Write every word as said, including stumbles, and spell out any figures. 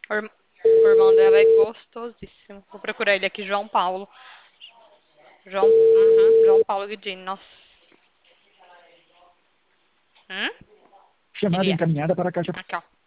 O irm- o irmão dela é gostosíssimo. Vou procurar ele aqui, João Paulo. João, uhum, João Paulo Guidini, nossa. Hum? Chamada Queria. encaminhada para a caixa. Aqui, ó.